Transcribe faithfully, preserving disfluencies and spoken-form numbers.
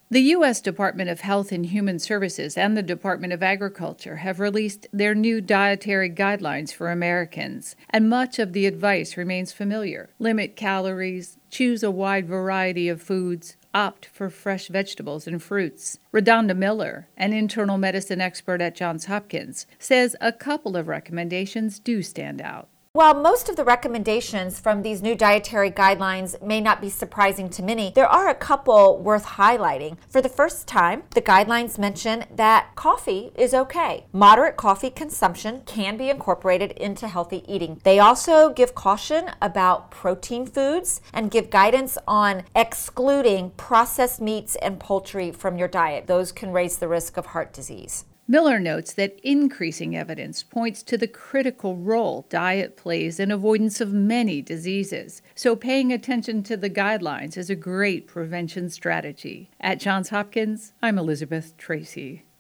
The U S Department of Health and Human Services and the Department of Agriculture have released their new dietary guidelines for Americans, and much of the advice remains familiar. Limit calories, choose a wide variety of foods, opt for fresh vegetables and fruits. Redonda Miller, an internal medicine expert at Johns Hopkins, says a couple of recommendations do stand out. While most of the recommendations from these new dietary guidelines may not be surprising to many, there are a couple worth highlighting. For the first time, the guidelines mention that coffee is okay. Moderate coffee consumption can be incorporated into healthy eating. They also give caution about protein foods and give guidance on excluding processed meats and poultry from your diet. Those can raise the risk of heart disease. Miller notes that increasing evidence points to the critical role diet plays in avoidance of many diseases, so paying attention to the guidelines is a great prevention strategy. At Johns Hopkins, I'm Elizabeth Tracy.